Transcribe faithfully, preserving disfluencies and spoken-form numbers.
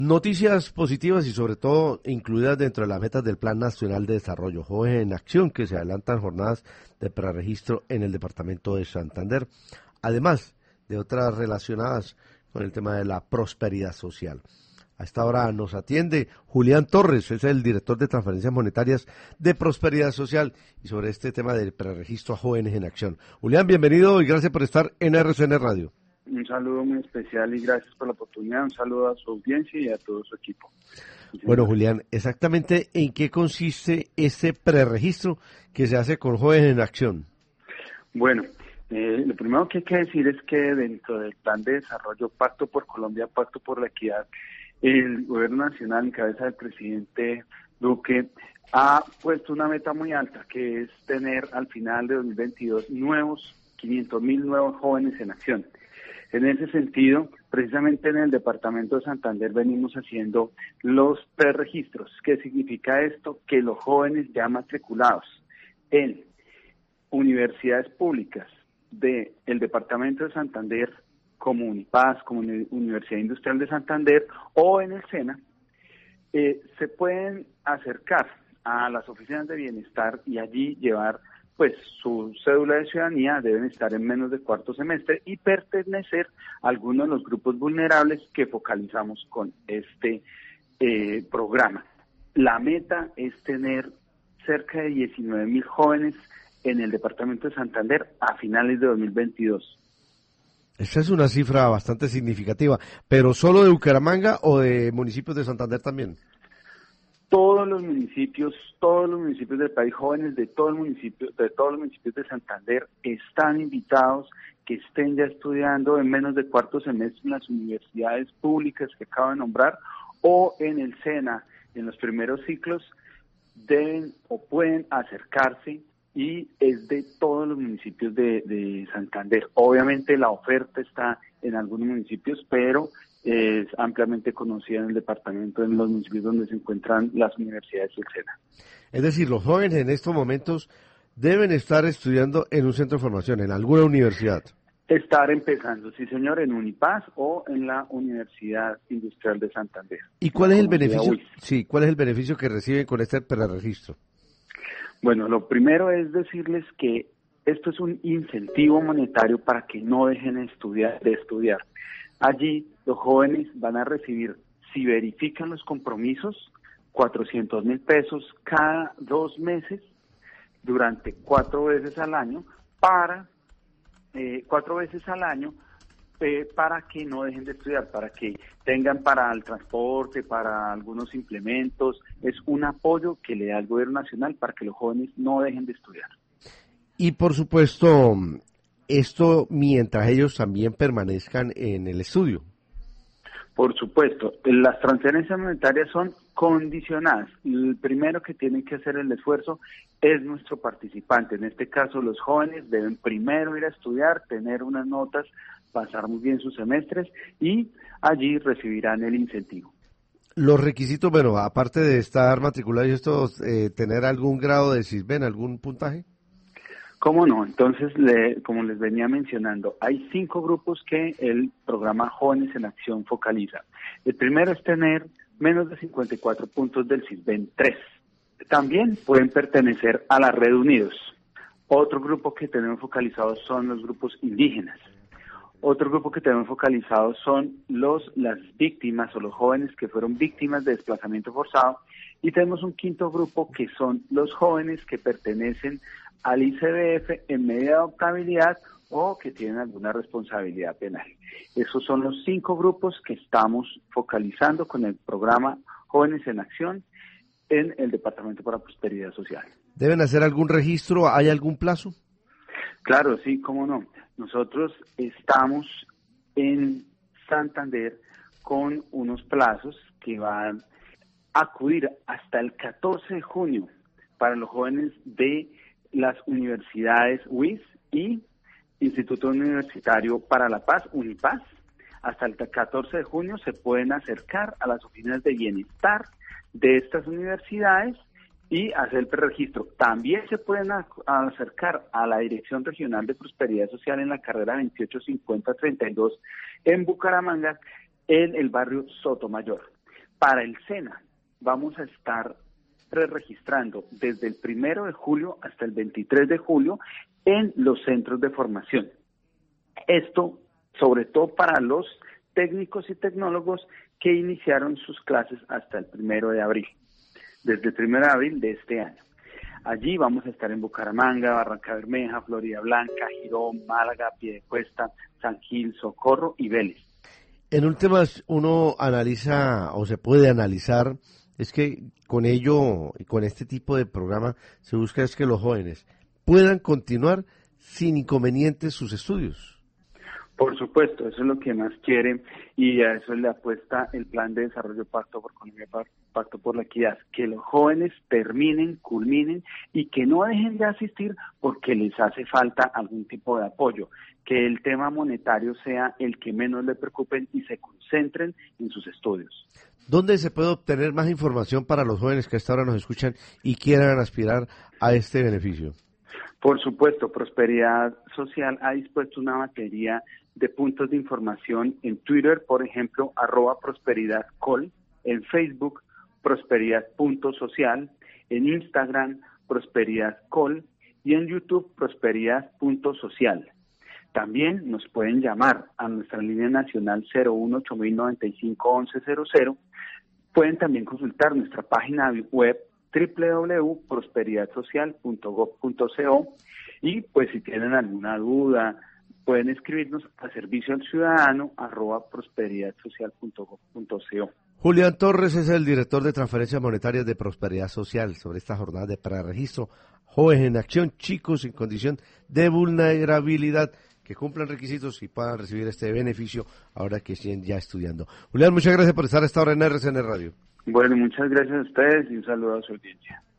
Noticias positivas y sobre todo incluidas dentro de las metas del Plan Nacional de Desarrollo Jóvenes en Acción, que se adelantan jornadas de preregistro en el departamento de Santander, además de otras relacionadas con el tema de la prosperidad social. A esta hora nos atiende Julián Torres, es el director de transferencias monetarias de Prosperidad Social y sobre este tema del preregistro a Jóvenes en Acción. Julián, bienvenido y gracias por estar en R C N Radio. Un saludo muy especial y gracias por la oportunidad. Un saludo a su audiencia y a todo su equipo. Bueno, Julián, exactamente en qué consiste ese preregistro que se hace con Jóvenes en Acción. Bueno, eh, lo primero que hay que decir es que dentro del Plan de Desarrollo Pacto por Colombia, Pacto por la Equidad, el Gobierno Nacional, en cabeza del presidente Duque, ha puesto una meta muy alta, que es tener al final de dos mil veintidós nuevos, quinientos mil nuevos jóvenes en acción. En ese sentido, precisamente en el departamento de Santander venimos haciendo los preregistros. ¿Qué significa esto? Que los jóvenes ya matriculados en universidades públicas del departamento de Santander, como Unipaz, como Universidad Industrial de Santander o en el SENA, eh, se pueden acercar a las oficinas de bienestar y allí llevar pues su cédula de ciudadanía, deben estar en menos de cuarto semestre y pertenecer a algunos de los grupos vulnerables que focalizamos con este eh, programa. La meta es tener cerca de diecinueve mil jóvenes en el departamento de Santander a finales de dos mil veintidós. Esa es una cifra bastante significativa, pero ¿solo de Bucaramanga o de municipios de Santander también? Todos los municipios, todos los municipios del país, jóvenes de todo el municipio, de todos los municipios de Santander están invitados que estén ya estudiando en menos de cuarto semestre en las universidades públicas que acabo de nombrar o en el SENA, en los primeros ciclos, deben o pueden acercarse y es de todos los municipios de, de Santander. Obviamente la oferta está en algunos municipios, pero es ampliamente conocida en el departamento, en los municipios donde se encuentran las universidades y el SENA. Es decir, los jóvenes en estos momentos deben estar estudiando en un centro de formación, en alguna universidad. Estar empezando, sí señor, en Unipaz o en la Universidad Industrial de Santander. ¿Y cuál es el beneficio? Sí, ¿cuál es el beneficio que reciben con este preregistro? Bueno, lo primero es decirles que esto es un incentivo monetario para que no dejen de estudiar, de estudiar. Allí los jóvenes van a recibir, si verifican los compromisos, cuatrocientos mil pesos cada dos meses durante cuatro veces al año para eh, cuatro veces al año eh, para que no dejen de estudiar, para que tengan para el transporte, para algunos implementos. Es un apoyo que le da el gobierno nacional para que los jóvenes no dejen de estudiar. Y por supuesto, esto mientras ellos también permanezcan en el estudio. Por supuesto, las transferencias monetarias son condicionadas. El primero que tienen que hacer el esfuerzo es nuestro participante. En este caso, los jóvenes deben primero ir a estudiar, tener unas notas, pasar muy bien sus semestres y allí recibirán el incentivo. Los requisitos, bueno, aparte de estar matriculados y esto, eh, tener algún grado de SISBEN, algún puntaje. ¿Cómo no? Entonces, le, como les venía mencionando, hay cinco grupos que el programa Jóvenes en Acción focaliza. El primero es tener menos de cincuenta y cuatro puntos del SISBEN tres. También pueden pertenecer a la Red Unidos. Otro grupo que tenemos focalizado son los grupos indígenas. Otro grupo que tenemos focalizado son los las víctimas o los jóvenes que fueron víctimas de desplazamiento forzado. Y tenemos un quinto grupo que son los jóvenes que pertenecen al I C B F en media de adoptabilidad o que tienen alguna responsabilidad penal. Esos son los cinco grupos que estamos focalizando con el programa Jóvenes en Acción en el Departamento para Prosperidad Social. ¿Deben hacer algún registro? ¿Hay algún plazo? Claro, sí, cómo no. Nosotros estamos en Santander con unos plazos que van a acudir hasta el catorce de junio para los jóvenes de las universidades U I S y Instituto Universitario para la Paz, Unipaz. Hasta el catorce de junio se pueden acercar a las oficinas de bienestar de estas universidades y hacer el preregistro. También se pueden a, a acercar a la Dirección Regional de Prosperidad Social en la carrera veintiocho cincuenta treinta y dos en Bucaramanga, en el barrio Sotomayor. Para el SENA vamos a estar preregistrando desde el primero de julio hasta el veintitrés de julio en los centros de formación. Esto sobre todo para los técnicos y tecnólogos que iniciaron sus clases hasta el primero de abril, desde el primero de abril de este año. Allí vamos a estar en Bucaramanga, Barranca Bermeja, Florida Blanca, Girón, Málaga, Piedecuesta, San Gil, Socorro y Vélez. En últimas, uno analiza o se puede analizar, es que con ello y con este tipo de programa se busca es que los jóvenes puedan continuar sin inconvenientes sus estudios. Por supuesto, eso es lo que más quieren y a eso le apuesta el Plan de Desarrollo Pacto por Colombia, Pacto por la Equidad, que los jóvenes terminen, culminen y que no dejen de asistir porque les hace falta algún tipo de apoyo, que el tema monetario sea el que menos le preocupen y se concentren en sus estudios. ¿Dónde se puede obtener más información para los jóvenes que hasta ahora nos escuchan y quieran aspirar a este beneficio? Por supuesto, Prosperidad Social ha dispuesto una batería de puntos de información en Twitter, por ejemplo, arroba Prosperidad Col, en Facebook, Prosperidad punto social, en Instagram, Prosperidad Col y en YouTube, Prosperidad punto social. También nos pueden llamar a nuestra línea nacional cero uno ocho mil noventa y cinco once cero cero. Pueden también consultar nuestra página web doble u doble u doble u punto prosperidad social punto gob punto co y pues si tienen alguna duda pueden escribirnos a servicio al ciudadano arroba prosperidad social punto gob punto co. Julián Torres es el director de transferencias monetarias de Prosperidad Social sobre esta jornada de preregistro Jóvenes en Acción, chicos en condición de vulnerabilidad que cumplan requisitos y puedan recibir este beneficio ahora que siguen ya estudiando. Julián, muchas gracias por estar a esta hora en R C N Radio. Bueno, muchas gracias a ustedes y un saludo a su audiencia.